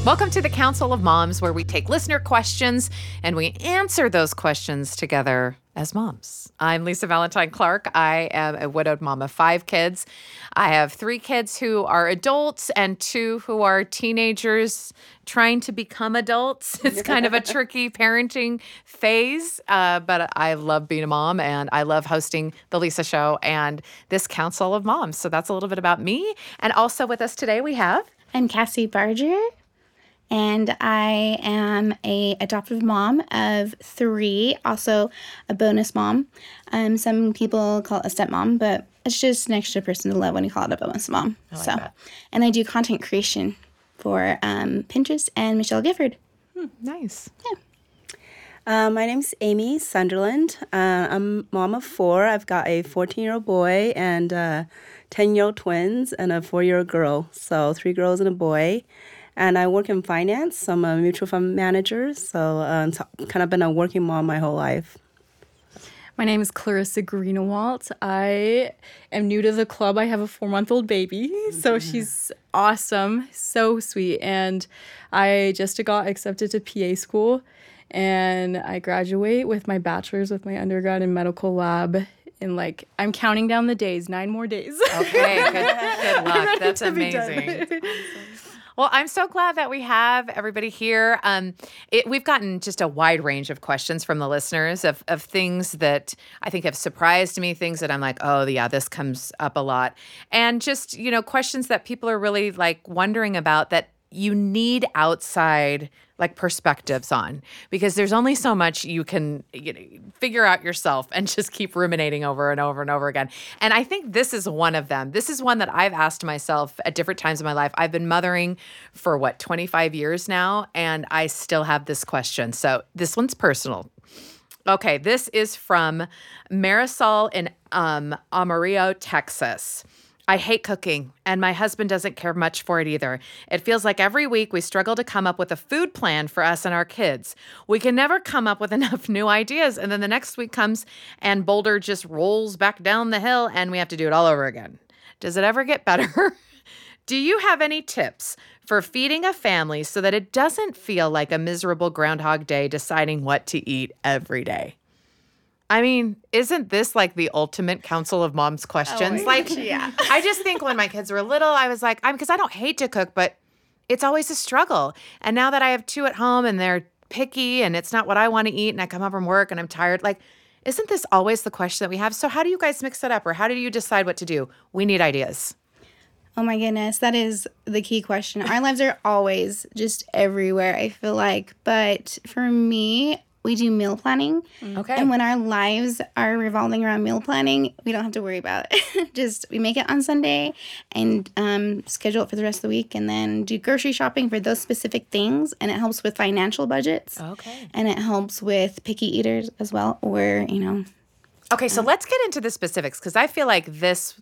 Welcome to the Council of Moms, where we take listener questions and we answer those questions together as moms. I'm Lisa Valentine Clark. I am a widowed mom of 5 kids. I have 3 kids who are adults and 2 who are teenagers trying to become adults. It's kind of a tricky parenting phase, but I love being a mom and I love hosting the Lisa Show and this Council of Moms. So that's a little bit about me. And also with us today we have... I'm Cassie Barger. And I am a adoptive mom of 3, also a bonus mom. Some people call it a stepmom, but it's just an extra person to love when you call it a bonus mom. I like that. And I do content creation for Pinterest and Michelle Gifford. Nice. Yeah. My name's Amy Sunderland. I'm mom of 4. I've got a 14-year-old boy and 10-year-old twins and a 4-year-old girl. So 3 girls and a boy. And I work in finance. I'm a mutual fund manager, so kind of been a working mom my whole life. My name is Clarissa Greenewalt. I am new to the club. I have a 4-month-old baby, so she's awesome, so sweet. And I just got accepted to PA school, and I graduate with my bachelor's with my undergrad in medical lab. In I'm counting down the days, 9 more days. Okay, good luck. That's amazing. Well, I'm so glad that we have everybody here. We've gotten just a wide range of questions from the listeners of things that I think have surprised me, things that I'm like, oh, yeah, this comes up a lot. And just, questions that people are really wondering about that you need outside perspectives on, because there's only so much you can figure out yourself and just keep ruminating over and over and over again. And I think this is one of them. This is one that I've asked myself at different times in my life. I've been mothering for 25 years now, and I still have this question. So this one's personal. Okay, this is from Marisol in Amarillo, Texas. I hate cooking, and my husband doesn't care much for it either. It feels like every week we struggle to come up with a food plan for us and our kids. We can never come up with enough new ideas, and then the next week comes and Boulder just rolls back down the hill, and we have to do it all over again. Does it ever get better? Do you have any tips for feeding a family so that it doesn't feel like a miserable Groundhog Day deciding what to eat every day? I mean, isn't this the ultimate Council of Moms questions? Yeah. I just think when my kids were little, I was because I don't hate to cook, but it's always a struggle. And now that I have 2 at home and they're picky and it's not what I want to eat and I come home from work and I'm tired, isn't this always the question that we have? So how do you guys mix it up, or how do you decide what to do? We need ideas. Oh my goodness, that is the key question. Our lives are always just everywhere, I feel like. But for me, we do meal planning. Okay. And when our lives are revolving around meal planning, we don't have to worry about it. We make it on Sunday and schedule it for the rest of the week, and then do grocery shopping for those specific things. And it helps with financial budgets. Okay. And it helps with picky eaters as well, or, Okay, so let's get into the specifics, because I feel like this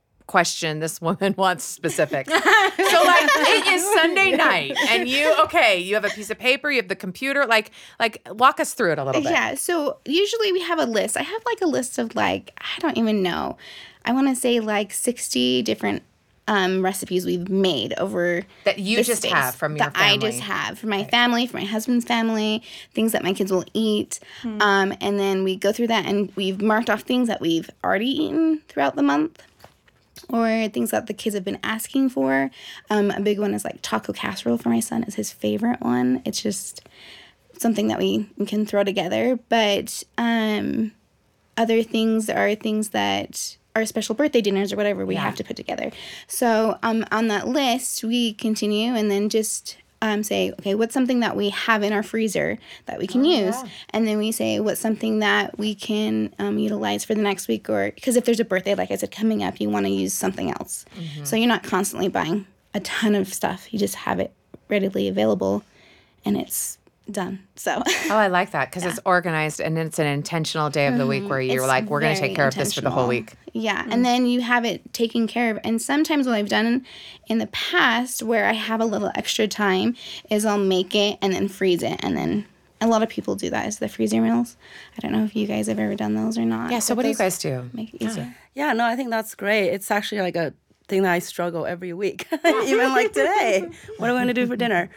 woman wants specifics. So it is Sunday night and you have a piece of paper, you have the computer, walk us through it a little bit. Yeah, so usually we have a list. I have a list of I don't even know. I want to say 60 different recipes we've made over that you just space, have from your that family. I just have for my family, for my husband's family, things that my kids will eat. And then we go through that and we've marked off things that we've already eaten throughout the month, or things that the kids have been asking for. A big one is taco casserole for my son is his favorite one. It's just something that we can throw together. But other things are things that are special birthday dinners or whatever we have to put together. So on that list, we continue and then just say, okay, what's something that we have in our freezer that we can use? Yeah. And then we say, what's something that we can utilize for the next week? Or because if there's a birthday, like I said, coming up, you want to use something else. Mm-hmm. So you're not constantly buying a ton of stuff. You just have it readily available and it's done. So I like that because it's organized and it's an intentional day of the week where you're we're going to take care of this for the whole week. Yeah. Mm-hmm. And then you have it taken care of. And sometimes what I've done in the past where I have a little extra time is I'll make it and then freeze it. And then a lot of people do that as the freezer meals. I don't know if you guys have ever done those or not. Yeah. So what do you guys do? Make it easier. Yeah, no, I think that's great. It's actually like a thing that I struggle every week, even like today. What are we going to do for dinner?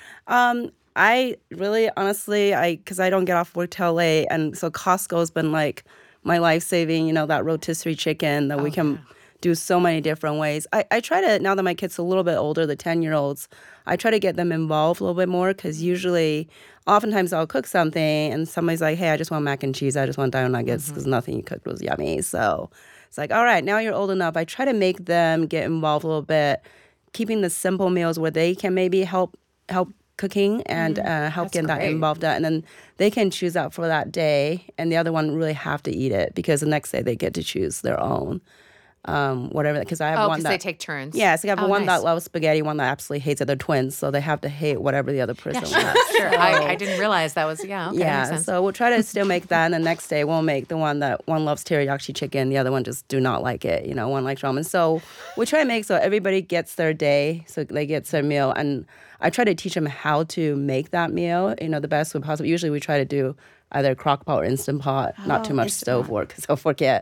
I really, honestly, because I don't get off work till late, and so Costco's been like my life-saving, that rotisserie chicken that we can do so many different ways. I try to, now that my kid's a little bit older, the 10-year-olds, I try to get them involved a little bit more because oftentimes I'll cook something and somebody's like, hey, I just want mac and cheese. I just want dino nuggets because nothing you cooked was yummy. So it's like, all right, now you're old enough. I try to make them get involved a little bit, keeping the simple meals where they can maybe help cooking and help get that involved. And then they can choose out for that day and the other one really have to eat it because the next day they get to choose their own. Whatever, because I have one that they take turns. Yeah, so I have one that loves spaghetti, one that absolutely hates it. They're twins, so they have to hate whatever the other person loves. Sure. I didn't realize that was so we'll try to still make that, and the next day we'll make the one that one loves teriyaki chicken, the other one just do not like it. One likes ramen. So we try to make so everybody gets their day, so they get their meal, and I try to teach them how to make that meal. The best way possible. Usually we try to do either crock pot or instant pot, not too much stove work because they'll forget.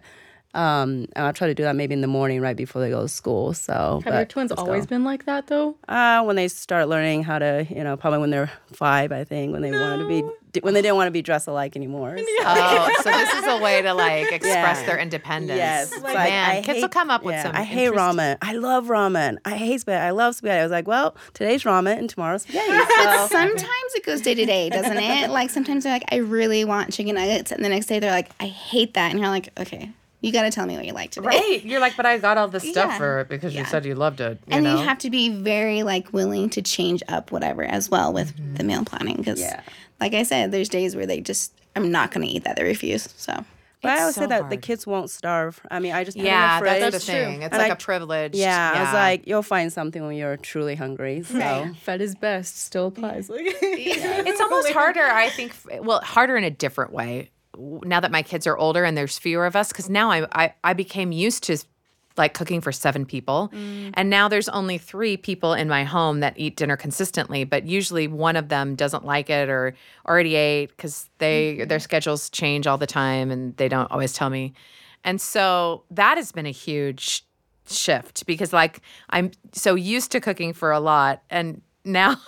And I'll try to do that maybe in the morning right before they go to school. So have your twins always been like that though? When they start learning how to, probably when they're 5, I think, when they when they didn't want to be dressed alike anymore. So. So this is a way to express their independence. Yes, kids will come up with some. I hate ramen. I love ramen. I hate spaghetti. I love spaghetti. I was like, well, today's ramen and tomorrow's spaghetti. But sometimes it goes day to day, doesn't it? Like sometimes they're like, I really want chicken nuggets, and the next day they're like, I hate that, and you're like, okay. You got to tell me what you like today. Right. You're like, but I got all this stuff for it because you said you loved it. You have to be very willing to change up whatever as well with the meal planning. Because like I said, there's days where I'm not going to eat that. They refuse. So. But I always say that the kids won't starve. I mean, I just put them in the fridge. That's the thing. It's a privilege. Yeah, I was like, you'll find something when you're truly hungry. So fed is best still applies. It's almost harder, I think. Well, harder in a different way. Now that my kids are older and there's fewer of us, because now I became used to cooking for 7 people, and now there's only 3 people in my home that eat dinner consistently. But usually one of them doesn't like it or already ate because their schedules change all the time and they don't always tell me, and so that has been a huge shift because I'm so used to cooking for a lot, and now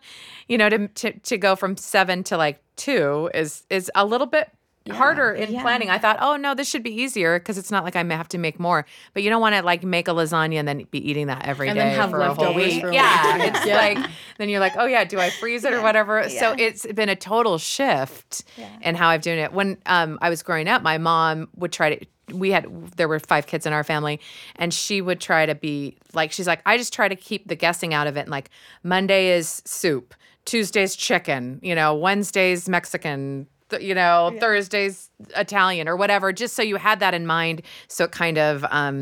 to go from 7 to 2 is a little bit harder in planning. I thought, oh no, this should be easier because it's not like I may have to make more. But you don't want to make a lasagna and then be eating that every day for a whole week. It's then you're like, oh yeah, do I freeze it or whatever? Yeah. So it's been a total shift in how I've done it. When I was growing up, my mom would try to. There were 5 kids in our family, and she would try to be she's like, I just try to keep the guessing out of it. And Monday is soup, Tuesday's chicken, Wednesday's Mexican. Thursday's Italian or whatever, just so you had that in mind. So it kind of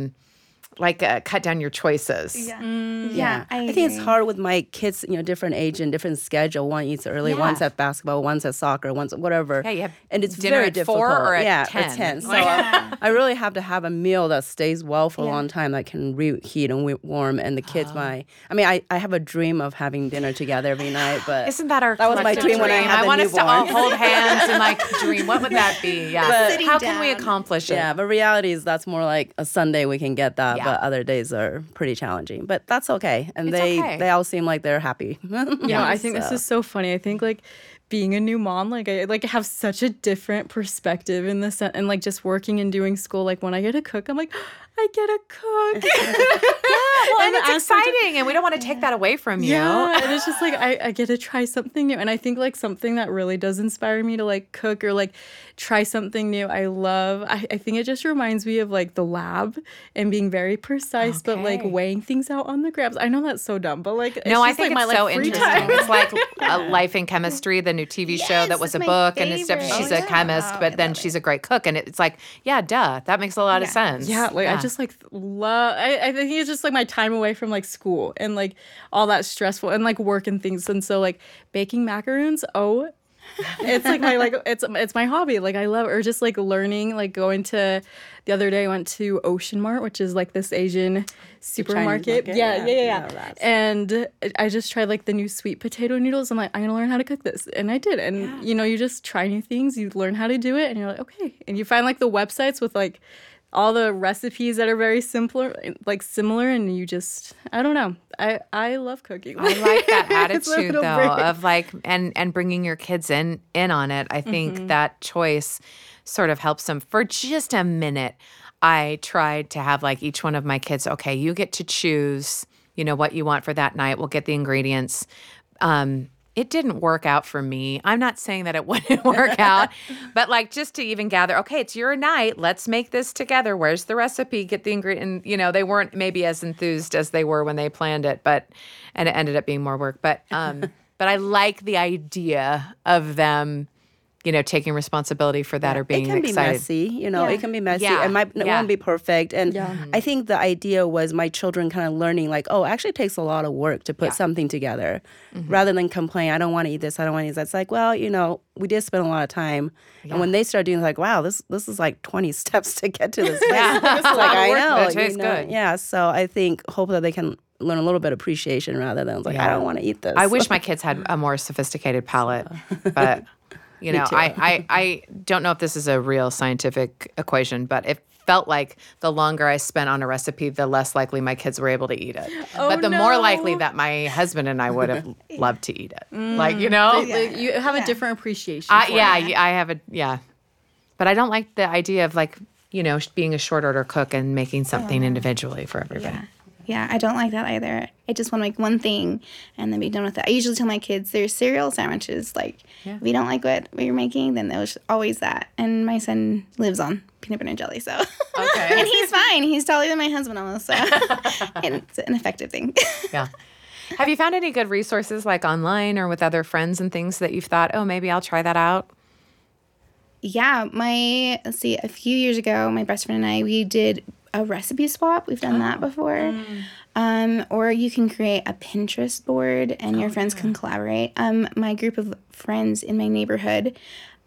cut down your choices. Yeah. I think it's hard with my kids, different age and different schedule. One eats early, one's at basketball, one's at soccer, one's whatever. Yeah, you have and it's dinner very at difficult. 4 or at 10. Or 10. So I really have to have a meal that stays well for a long time that can reheat and warm. And the kids, I have a dream of having dinner together every night. But isn't that that was my dream when I had the want newborn. us to all hold hands and dream. What would that be? Yeah. But how can we accomplish it? Yeah, but reality is that's more like a Sunday we can get that. But other days are pretty challenging, but that's okay. And they all seem like they're happy. I think this is so funny. I think being a new mom, I have such a different perspective in this, and just working and doing school. When I get to cook, I'm like, I get to cook. And it's exciting, and we don't want to take that away from you. Yeah, and it's just I get to try something new, and I think something that really does inspire me to cook or try something new. I love. I think it just reminds me of the lab and being very precise, but weighing things out on the grams. I know that's so dumb, but it's no, just, I think it's so interesting. Time. It's like Life in Chemistry, the new TV show that was a book, and it's she's a chemist, but then she's a great cook, and it's duh, that makes a lot of sense. Yeah, I just love. I think it's just my time away from school and all that stressful and work and things, and so baking macaroons. Oh, it's it's my hobby. I love, or just learning. Going to the other day, I went to Ocean Mart, which is this Asian supermarket. Yeah. And I just tried the new sweet potato noodles. I'm I'm gonna learn how to cook this, and I did. And you just try new things. You learn how to do it, and you're okay. And you find the websites with all the recipes that are very similar, and you just, I don't know. I love cooking. I like that It's a attitude little though break. of like and bringing your kids in on it. I think that choice sort of helps them. For just a minute, I tried to have like each one of my kids, okay, you get to choose, what you want for that night. We'll get the ingredients. It didn't work out for me. I'm not saying that it wouldn't work out, but like just to even gather, okay, it's your night. Let's make this together. Where's the recipe? Get the ingredient. They weren't maybe as enthused as they were when they planned it, and it ended up being more work. But I like the idea of them, taking responsibility for that or being it can excited. be messy, it can be messy. Yeah. It won't be perfect. And Yeah. I think the idea was my children kind of learning like, oh, actually it takes a lot of work to put something together rather than complain, I don't want to eat this, I don't want to eat that. It's like, well, we did spend a lot of time. And when they start doing like, wow, this is like 20 steps to get to this place. Yeah. It's like, I know. But it tastes good. Yeah, so I think hopefully they can learn a little bit of appreciation rather than like, I don't want to eat this. I wish my kids had a more sophisticated palate, but I don't know if this is a real scientific equation, but it felt like the longer I spent on a recipe, the less likely my kids were able to eat it. But the more likely that my husband and I would have loved to eat it. Like, You have a different appreciation. for it. I have But I don't like the idea of like, being a short order cook and making something individually for everybody. Yeah, I don't like that either. I just want to make one thing and then be done with it. I usually tell my kids there's cereal sandwiches. Like, if you don't like what you're making, then there's always that. And my son lives on peanut butter and jelly, so. Okay. And he's fine. He's taller than my husband almost, so. And it's an effective thing. Yeah. Have you found any good resources like online or with other friends and things that you've thought, oh, maybe I'll try that out? Yeah, let's see, a few years ago, my best friend and I, we did a recipe swap. We've done that before. Or you can create a Pinterest board and your friends can collaborate. My group of friends in my neighborhood,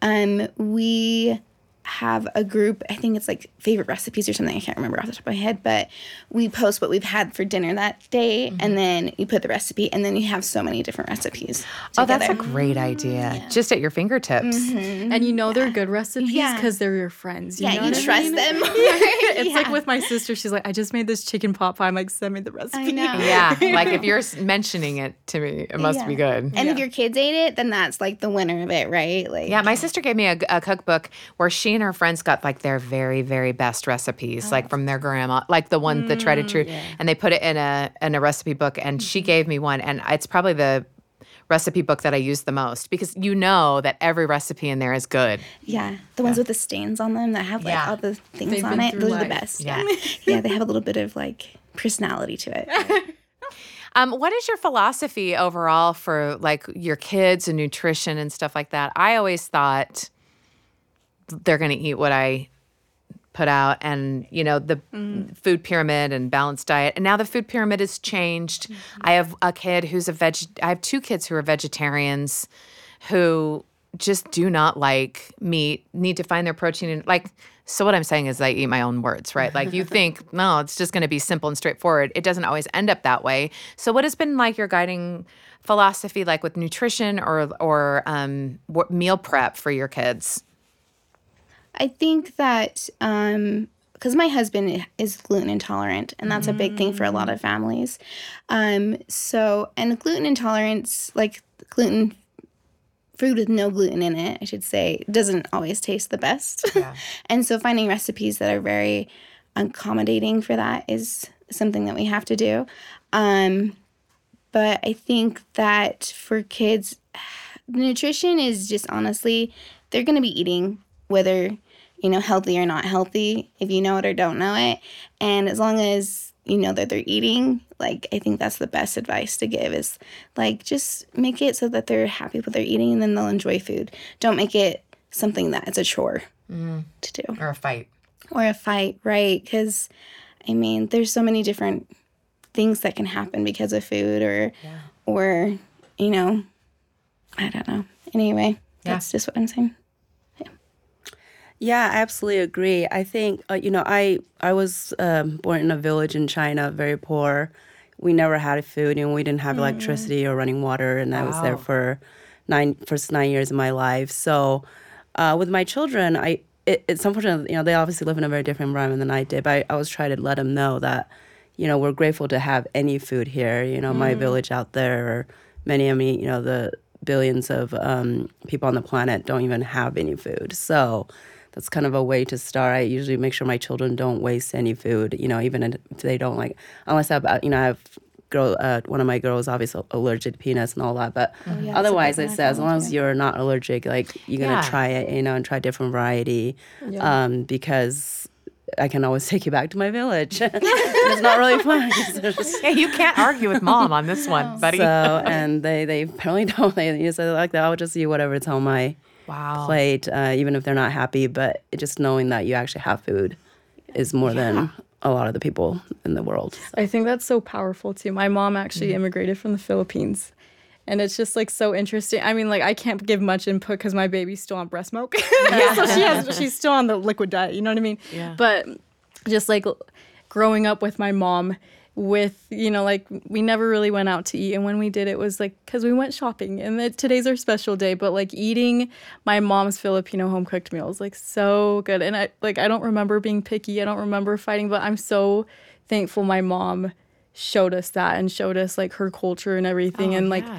we have a group, I think it's like favorite recipes or something, I can't remember off the top of my head, but we post what we've had for dinner that day and then you put the recipe and then you have so many different recipes Oh, together. that's a great idea. Just at your fingertips. And they're good recipes because they're your friends. Yeah, know you what I trust mean? them. It's like with my sister. She's like, I just made this chicken pot pie. I'm like, send me the recipe. I know. Yeah. Like if you're mentioning it to me, it must be good. And if your kids ate it, then that's like the winner of it, right? Like, Yeah, my sister gave me a cookbook where she and her friends got like their very, very best recipes, like from their grandma, like the one, the tried and true, and they put it in a recipe book. And she gave me one, and it's probably the recipe book that I use the most because that every recipe in there is good. Yeah, the ones with the stains on them that have like all the things They've on been it. through Those are the life. best. Yeah. Yeah, they have a little bit of like personality to it. What is your philosophy overall for like your kids and nutrition and stuff like that? I always thought they're going to eat what I put out and, the food pyramid and balanced diet. And now the food pyramid has changed. I have a kid who's I have two kids who are vegetarians who just do not like meat, need to find their protein in so what I'm saying is I eat my own words, right? Like you think, no, it's just going to be simple and straightforward. It doesn't always end up that way. So what has been like your guiding philosophy, like with nutrition or meal prep for your kids? I think that because my husband is gluten intolerant, and that's a big thing for a lot of families. And gluten intolerance, like gluten food with no gluten in it, I should say, doesn't always taste the best. Yeah. And so finding recipes that are very accommodating for that is something that we have to do. But I think that for kids, nutrition is just honestly, they're going to be eating whether, healthy or not healthy, if you know it or don't know it. And as long as you know that they're eating, like, I think that's the best advice to give is, like, just make it so that they're happy with what they're eating and then they'll enjoy food. Don't make it something that it's a chore to do. Or a fight. Or a fight, right? Because, there's so many different things that can happen because of food or, I don't know. Anyway, that's just what I'm saying. Yeah, I absolutely agree. I think, I was born in a village in China, very poor. We never had food, and we didn't have electricity or running water, and I was there for first 9 years of my life. So with my children, it's unfortunate, they obviously live in a very different environment than I did, but I always try to let them know that, we're grateful to have any food here. My village out there, or many, the billions of people on the planet don't even have any food. So that's kind of a way to start. I usually make sure my children don't waste any food, even if they don't like, unless I have one of my girls obviously allergic to peanuts and all that, but otherwise I say as long as you're not allergic, like you're gonna try it, and try different variety, because I can always take you back to my village. It's not really fun. Yeah, you can't argue with mom on this one, buddy. So, and they apparently don't. They say like that. I'll just eat whatever's on my plate, even if they're not happy. But just knowing that you actually have food is more than a lot of the people in the world. So. I think that's so powerful too. My mom actually immigrated from the Philippines, and it's just like so interesting. I mean, like I can't give much input because my baby's still on breast milk, so she's still on the liquid diet. You know what I mean? Yeah. But just like growing up with my mom, with like we never really went out to eat, and when we did, it was like because we went shopping, and today's our special day. But like eating my mom's Filipino home cooked meals, like so good, and I don't remember being picky, I don't remember fighting, but I'm so thankful my mom showed us that and showed us like her culture and everything, and like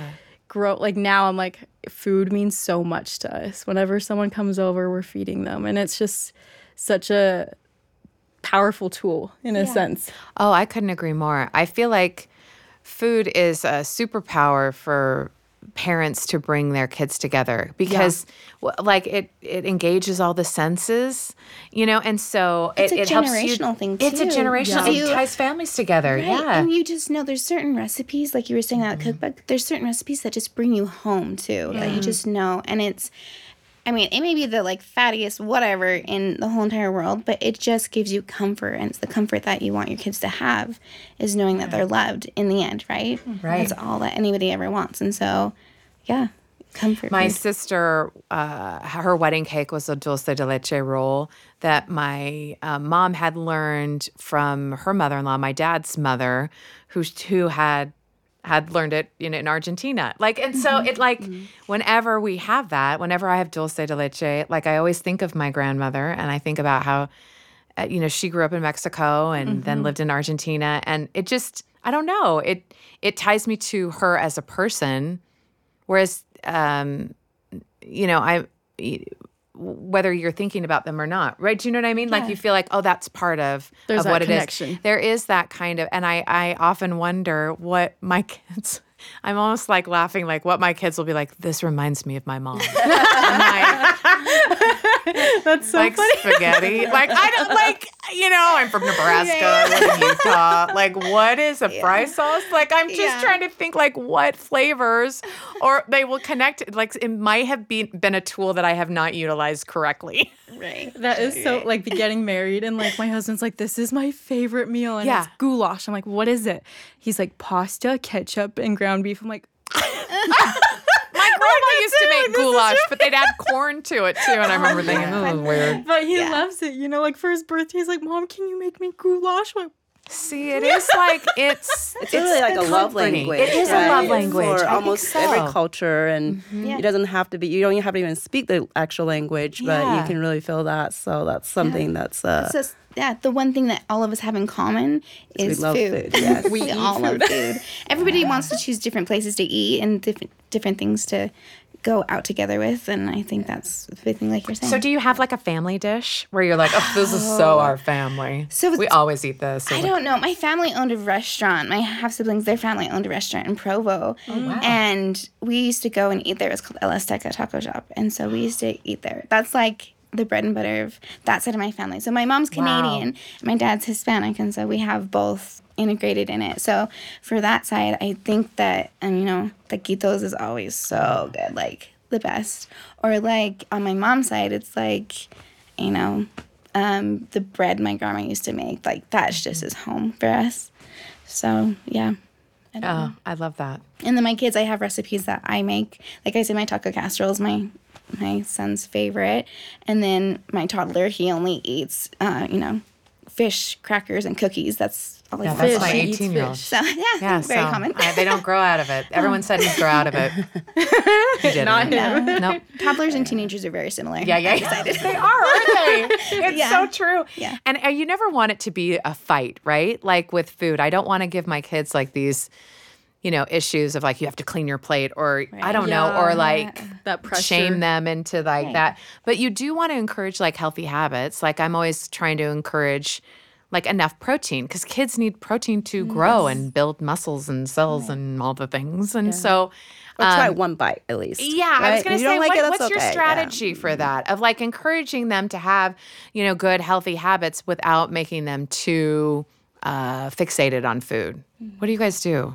now I'm like food means so much to us. Whenever someone comes over, we're feeding them, and it's just such a powerful tool in a sense. Oh, I couldn't agree more. I feel like food is a superpower for parents to bring their kids together because like it engages all the senses, and so it's it a helps you. generational thing too. It's a generational thing. It ties families together. Right. Yeah. And you just know there's certain recipes, like you were saying that cookbook, there's certain recipes that just bring you home too, that you just know. And it may be the like fattiest whatever in the whole entire world, but it just gives you comfort, and it's the comfort that you want your kids to have is knowing that they're loved in the end, right? Right. That's all that anybody ever wants. And so, comfort. My sister, her wedding cake was a dulce de leche roll that my mom had learned from her mother-in-law, my dad's mother, who had learned it in Argentina. And so it whenever we have that, whenever I have dulce de leche, I always think of my grandmother, and I think about how, she grew up in Mexico and then lived in Argentina. And it just, I don't know, it ties me to her as a person. Whereas, whether you're thinking about them or not, right? Do you know what I mean? You feel like, oh, that's part of what it is. There is that kind of, and I often wonder what my kids, I'm almost laughing, what my kids will be like, this reminds me of my mom. That's so funny. Spaghetti. I don't I'm from Nebraska, I live in Utah. What is a fry sauce? I'm just trying to think what flavors, or they will connect. It might have been a tool that I have not utilized correctly. Right. That is so the getting married, and my husband's like, this is my favorite meal, and it's goulash. I'm like, what is it? He's like, pasta, ketchup, and ground beef. I'm like, my grandma used to make goulash, but they'd add corn to it too. And I remember thinking, this is weird. But he loves it, for his birthday, he's like, Mom, can you make me goulash? See, it is it's really like a love language. It is a love language for almost every culture, and it doesn't have to be. You don't have to even speak the actual language, but you can really feel that. So that's something that's. The one thing that all of us have in common is we love food. Yes. We all love food. Everybody wants to choose different places to eat and different things to go out together with, and I think that's the big thing, like you're saying. So do you have a family dish where you're like, oh, this is so our family? So we always eat this. I don't know. My family owned a restaurant. My half-siblings, their family owned a restaurant in Provo. Oh, wow. And we used to go and eat there. It was called El Azteca Taco Shop. And so we used to eat there. That's the bread and butter of that side of my family. So my mom's Canadian, and my dad's Hispanic, and so we have both integrated in it. So for that side, I think that, taquitos is always so good, the best. Or on my mom's side, it's the bread my grandma used to make, that's just as home for us. So yeah. I love that. And then my kids, I have recipes that I make. Like I said, my taco casserole is my son's favorite. And then my toddler, he only eats, fish, crackers, and cookies. That's all Yeah, I that's eat. my Eats 18-year-old. fish. So yeah, Yeah, very so common. they don't grow out of it. Everyone said he'd grow out of it. He didn't. Not him. Nope. Toddlers and teenagers are very similar. Yeah. They are, aren't they? It's Yeah. so true. Yeah. And you never want it to be a fight, right? Like with food. I don't want to give my kids like these, issues of like you have to clean your plate or I don't know, or like That pressure. shame them into like that. But you do want to encourage like healthy habits. Like I'm always trying to encourage like enough protein because kids need protein to grow and build muscles and cells and all the things. And so Or try one bite at least. yeah, I was right? going If to you say, don't like it, what's that's your okay. Yeah. strategy for that of like encouraging them to have, good healthy habits without making them too fixated on food? What do you guys do?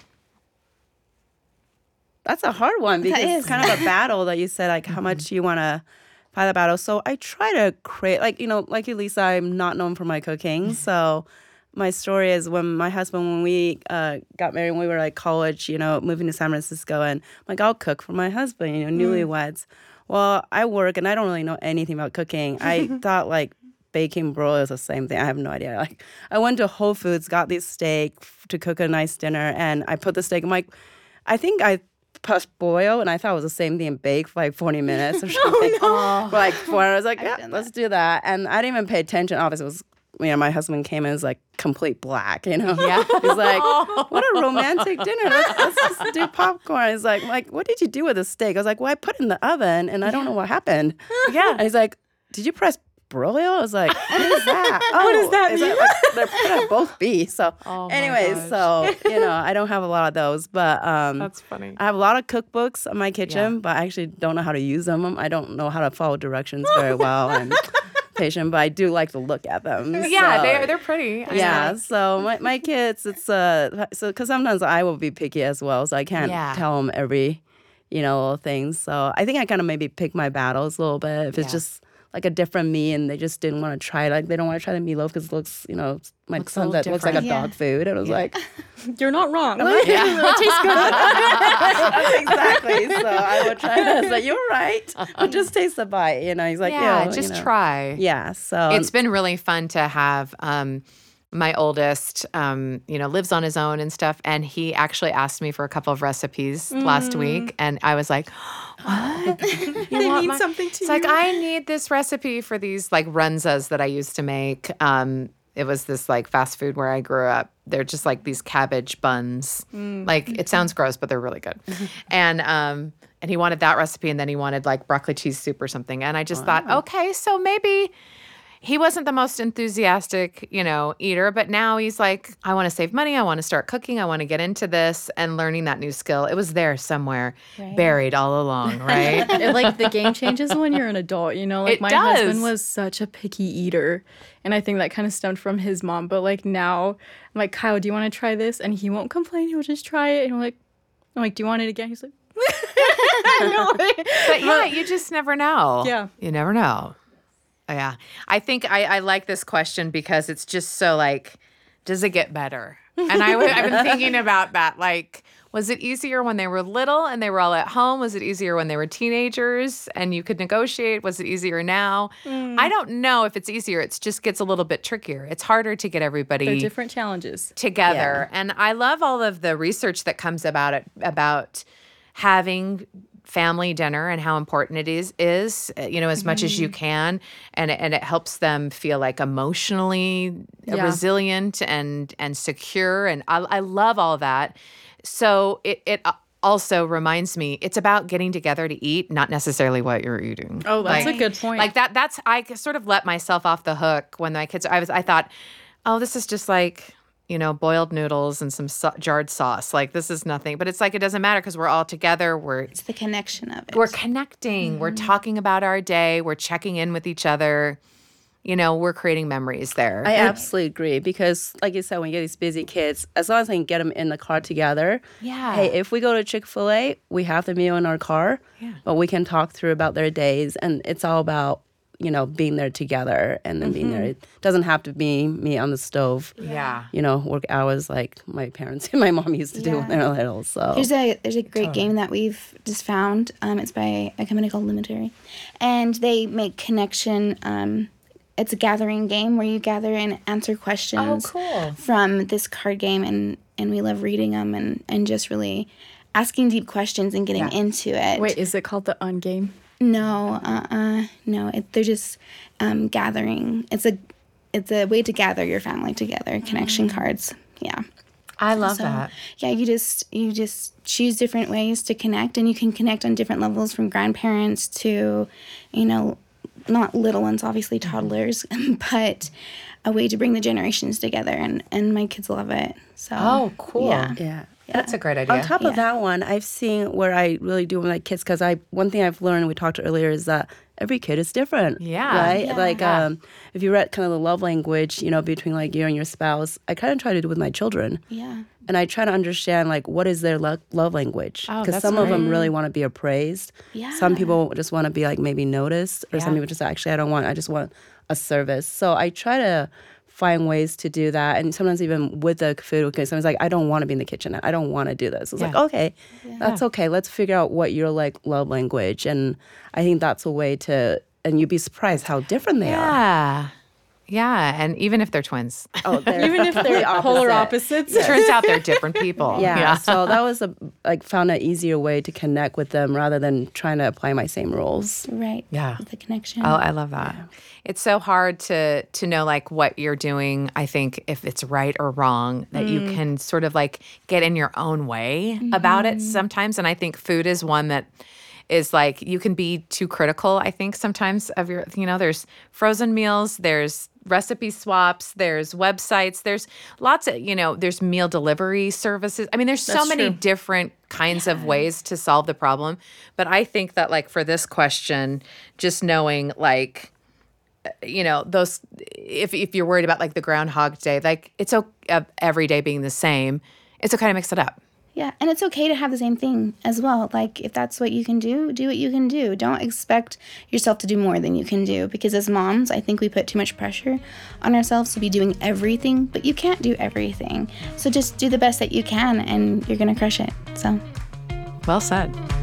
That's a hard one because is. it's kind of a battle that you said, like how much you want to fight the battle. So I try to create, like you, Lisa, I'm not known for my cooking. So my story is when my husband, when we got married, when we were like college, moving to San Francisco, and I'm like, I'll cook for my husband, newlyweds. Well, I work and I don't really know anything about cooking. I thought like baking broil is the same thing. I have no idea. Like I went to Whole Foods, got this steak to cook a nice dinner, and I put the steak. I'm like, I think I pressed boil, and I thought it was the same thing, bake for like 40 minutes or something. For like 4 hours. I was like, yeah, let's do that. And I didn't even pay attention. Obviously, it was, my husband came in as like complete black, Yeah. He's like, what a romantic dinner. Let's just do popcorn. He's like, what did you do with the steak? I was like, well, I put it in the oven, and I don't know what happened. Yeah. And he's like, did you press broil? I was like, what is that? What does that mean? Like, they're put at both B. So Oh my anyways, so, I don't have a lot of those, but That's funny. I have a lot of cookbooks in my kitchen, but I actually don't know how to use them. I don't know how to follow directions very well. I'm patient, but I do like to look at them. Yeah, So, they're pretty. yeah, so my kids, it's so because sometimes I will be picky as well, so I can't tell them every little thing. So I think I kind of maybe pick my battles a little bit if it's just like a different meat and they just didn't want to try, like they don't want to try the meatloaf because it looks, my Looks a son little that looks like a different. dog food, and I was like, You're not wrong. Yeah. exactly. So I would try that. I was like, you're right. But just taste the bite. He's like, Yeah, just try. Yeah. So It's been really fun to have my oldest, lives on his own and stuff. And he actually asked me for a couple of recipes last week. And I was like, what? They mean something to It's you. like, I need this recipe for these like runzas that I used to make. It was this like fast food where I grew up. They're just like these cabbage buns. Like it sounds gross, but they're really good. And he wanted that recipe, and then he wanted like broccoli cheese soup or something. And I just thought, okay, so maybe he wasn't the most enthusiastic, eater, but now he's like, I want to save money. I want to start cooking. I want to get into this and learning that new skill. It was there somewhere, buried all along, right? The game changes when you're an adult, Like It my does. husband was such a picky eater, and I think that kind of stemmed from his mom. But like now, I'm like, Kyle, do you want to try this? And he won't complain. He'll just try it. And I'm like, do you want it again? He's like, no. But yeah, you just never know. Yeah. You never know. Yeah. I think I like this question because it's just so like, does it get better? And I've been thinking about that. Like, was it easier when they were little and they were all at home? Was it easier when they were teenagers and you could negotiate? Was it easier now? I don't know if it's easier. It just gets a little bit trickier. It's harder to get everybody They're different challenges. together. And I love all of the research that comes about it, about having family dinner and how important it is as much as you can, and it helps them feel like emotionally resilient and secure, and I love all that. So it also reminds me it's about getting together to eat, not necessarily what you're eating. Oh, that's a good point. Like that's I sort of let myself off the hook when my kids I thought, oh, this is just like boiled noodles and some jarred sauce. Like, this is nothing. But it's like, it doesn't matter because we're all together. It's the connection of it. We're connecting. We're talking about our day. We're checking in with each other. We're creating memories there. I absolutely agree because, like you said, when you get these busy kids, as long as I can get them in the car together. Yeah. Hey, if we go to Chick-fil-A, we have the meal in our car, but we can talk through about their days, and it's all about being there together and then being there. It doesn't have to be me on the stove. Yeah. Work hours like my parents and my mom used to do when they were little. So There's a great game that we've just found. It's by a company called Limitary, and they make connection it's a gathering game where you gather and answer questions cool. from this card game, and we love reading them and just really asking deep questions and getting into it. Wait, is it called the Ungame? No, no. They're just gathering. It's a way to gather your family together. Connection cards. Yeah. I love that. Yeah, you just choose different ways to connect, and you can connect on different levels, from grandparents to, not little ones, obviously toddlers, but a way to bring the generations together, and my kids love it. So Oh, cool. Yeah. That's a great idea. On top of that one, I've seen where I really do with my kids, because one thing I've learned, we talked earlier, is that every kid is different. Yeah. Right? Yeah. Like, if you read kind of the love language, between like you and your spouse, I kind of try to do with my children. Yeah. And I try to understand, like, what is their love language? Oh, Because that's some of them great. really want to be appraised. Yeah. Some people just want to be, like, maybe noticed. Or some Yeah. people just, actually, I just want a service. So I try to find ways to do that. And sometimes even with the food, because someone's like, I don't want to be in the kitchen. I don't want to do this. It's like, okay, that's okay. Let's figure out what your, like, love language. And I think that's a way to, and you'd be surprised how different they are. Yeah. Yeah. And even if they're twins, Oh, they're Even if they're polar opposites. it turns out they're different people. Yeah. So that was found an easier way to connect with them rather than trying to apply my same rules. Right. Yeah. The connection. Oh, I love that. It's so hard to know like what you're doing. I think if it's right or wrong, that you can sort of like get in your own way about it sometimes. And I think food is one that is like you can be too critical, I think, sometimes of your, there's frozen meals, there's recipe swaps, there's websites, there's lots of, there's meal delivery services. I mean, there's so That's many true. different kinds of ways to solve the problem. But I think that like for this question, just knowing like, those, if you're worried about like the Groundhog Day, like it's okay, every day being the same, it's okay to mix it up. Yeah, and it's okay to have the same thing as well. Like, if that's what you can do what you can do. Don't expect yourself to do more than you can do, because as moms, I think we put too much pressure on ourselves to be doing everything, but you can't do everything. So just do the best that you can, and you're going to crush it. So, Well said.